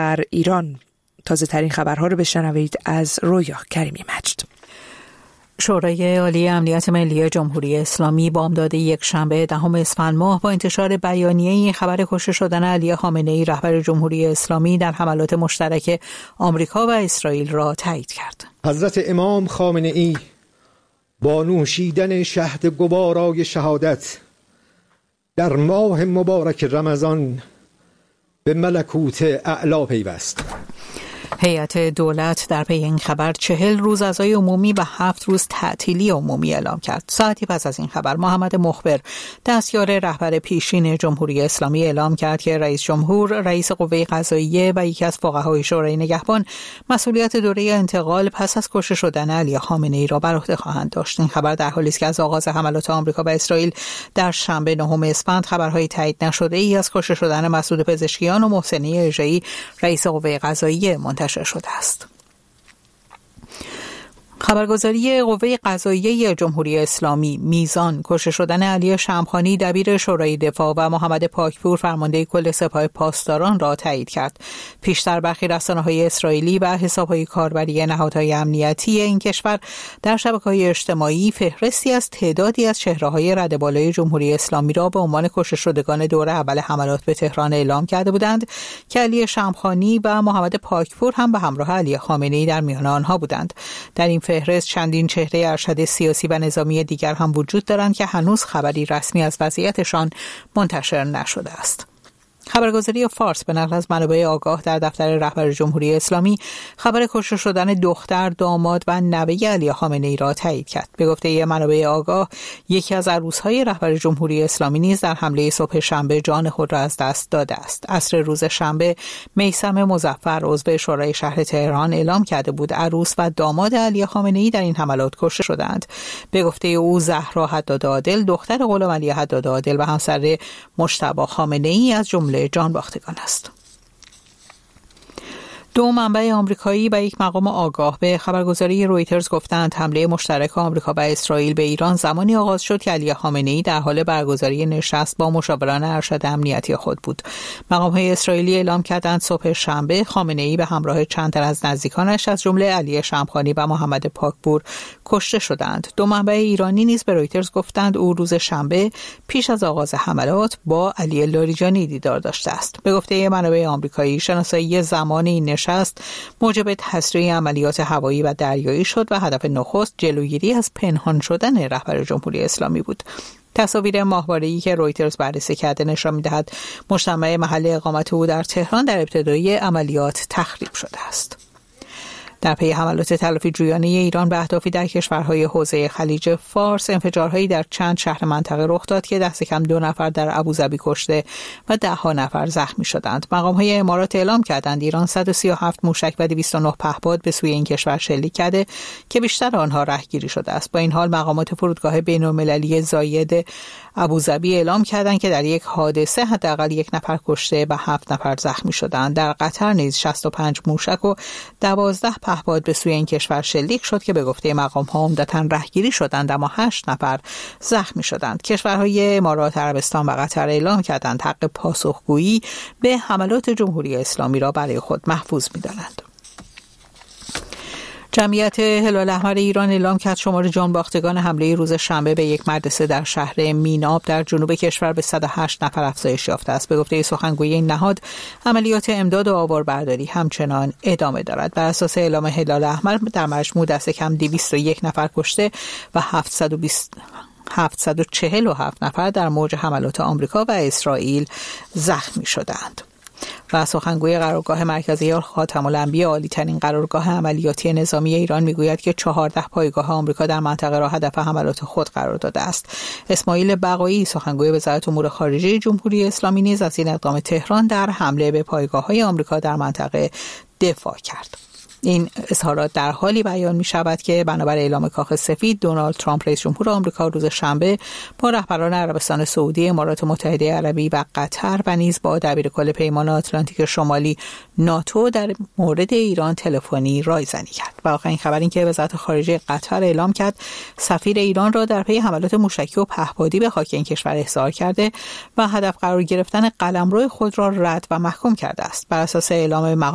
در ایران. تازه ترین خبرها رو بشنوید از رویا کریمی مجد. شورای عالی امنیت ملی جمهوری اسلامی بامداد یکشنبه 10 اسفند ماه با انتشار بیانیه‌ای خبر کشته شدن علی خامنه‌ای رهبر جمهوری اسلامی در حملات مشترک آمریکا و اسرائیل را تایید کرد. حضرت امام خامنه‌ای با نوشیدن شهد گوارای شهادت در ماه مبارک رمضان به ملکوت اعلی پیوست. هیئت دولت در پی این خبر 40 روز عزای عمومی و 7 روز تعطیلی عمومی اعلام کرد. ساعتی پس از این خبر محمد مخبر دستیار رهبر پیشین جمهوری اسلامی اعلام کرد که رئیس جمهور، رئیس قوه قضاییه و یکی از فقهای شورای نگهبان مسئولیت دوره انتقال پس از کشته شدن علی خامنه‌ای را بر عهده خواهند داشت. این خبر در حالی است که از آغاز حملات آمریکا و اسرائیل در شنبه 9 اسفند خبرهای تایید نشده ای از کشته شدن مسعود پزشکیان و محسنی اژه‌ای رئیس قوه قضاییه منتشر شده است. خبرگزاری قوه قضاییه جمهوری اسلامی میزان کشته شدن علی شمخانی دبیر شورای دفاع و محمد پاکپور فرمانده کل سپاه پاسداران را تایید کرد. پیشتر برخی رسانه‌های اسرائیلی و حساب‌های کاربری نهادهای امنیتی این کشور در شبکه‌های اجتماعی فهرستی از تعدادی از چهره‌های ردبالای جمهوری اسلامی را به عنوان کشته شدگان دوره اول حملات به تهران اعلام کرده بودند که علی شمخانی و محمد پاکپور هم به همراه علی خامنه‌ای در میان آنها بودند. در این فهرست چندین چهره ارشد سیاسی و نظامی دیگر هم وجود دارند که هنوز خبری رسمی از وضعیتشان منتشر نشده است. خبرگزاری فارس به نقل از منابع آگاه در دفتر رهبر جمهوری اسلامی خبر کشته شدن دختر، داماد و نوه علی خامنه‌ای را تایید کرد. به گفته منابع آگاه، یکی از عروس‌های رهبر جمهوری اسلامی نیز در حمله صبح شنبه جان خود را از دست داده است. عصر روز شنبه میثم مظفر عضو شورای شهر تهران اعلام کرده بود عروس و داماد علی خامنه‌ای در این حملات کشته شدند. به گفته او زهرا حداد عادل دختر غلام علی حداد عادل و همسر مجتبی خامنه‌ای از جمله جان باختگان است. دو منبع آمریکایی و یک مقام آگاه به خبرگزاری رویترز گفتند حمله مشترک آمریکا و اسرائیل به ایران زمانی آغاز شد که علی خامنه‌ای در حال برگزاری نشست با مشاوران ارشد امنیتی خود بود. مقام‌های اسرائیلی اعلام کردند صبح شنبه خامنه‌ای به همراه چند تن از نزدیکانش از جمله علی شمخانی و محمد پاکپور کشته شدند. دو منبع ایرانی نیز به رویترز گفتند او روز شنبه پیش از آغاز حملات با علی لاریجانی دیدار داشته است. به گفته منابع آمریکایی شناسایی زمان این نشست موجب تسریع عملیات هوایی و دریایی شد و هدف نخست جلوگیری از پنهان شدن رهبر جمهوری اسلامی بود. تصاویر ماهواره‌ای که رویترز بررسی کرده نشان می‌دهد مجتمع محل اقامت او در تهران در ابتدای عملیات تخریب شده است. در پی حملات تلافی جویانه ایران به اهدافی در کشورهای حوزه خلیج فارس انفجارهایی در چند شهر منطقه رخ داد که دست کم 2 نفر در ابوظبی کشته و 10 نفر زخمی شدند. مقام‌های امارات اعلام کردند ایران 137 موشک و 209 پهپاد به سوی این کشور شلیک کرده که بیشتر آنها رهگیری شده است. با این حال مقامات فرودگاه بین‌المللی زاید ابوظبی اعلام کردند که در یک حادثه حداقل 1 نفر کشته و 7 نفر زخمی شدند. در قطر نیز 65 موشک و 12 پهپاد به سوی این کشور شلیک شد که به گفته مقام‌ها عمدتاً رهگیری شدند اما 8 نفر زخمی شدند. کشورهای امارات عربستان و قطر اعلام کردند حق پاسخگویی به حملات جمهوری اسلامی را برای خود محفوظ می‌دانند. جمعیت هلال احمر ایران اعلام کرد شمار جان باختگان حمله روز شنبه به یک مدرسه در شهر میناب در جنوب کشور به 108 نفر افزایش یافته است. به گفته سخنگوی این نهاد عملیات امداد و آواربرداری همچنان ادامه دارد. بر اساس اعلام هلال احمر در مجموع دست کم 201 نفر کشته و 747 نفر در موج حملات آمریکا و اسرائیل زخمی شدند. و سخنگوی قرارگاه مرکزی خاتم الانبیاء عالی ترین قرارگاه عملیاتی نظامی ایران میگوید که 14 پایگاه آمریکا در منطقه را هدف حملات خود قرار داده است. اسماعیل بقایی سخنگوی وزارت امور خارجه جمهوری اسلامی نیز از این اقدام تهران در حمله به پایگاه‌های آمریکا در منطقه دفاع کرد. این اظهارات در حالی بیان می شود که بنابر اعلام کاخ سفید دونالد ترامپ رئیس جمهور آمریکا روز شنبه با رهبران عربستان سعودی، امارات متحده عربی و قطر و نیز با دبیرکل پیمان آتلانتیک شمالی ناتو در مورد ایران تلفنی رایزنی کرد. و آخرین خبر این که وزارت خارجه قطر اعلام کرد سفیر ایران را در پی حملات موشکی و پهپادی به خاک این کشور احضار کرده و هدف قرار گرفتن قلمرو خود را رد و محکوم کرده است. بر اساس اعلام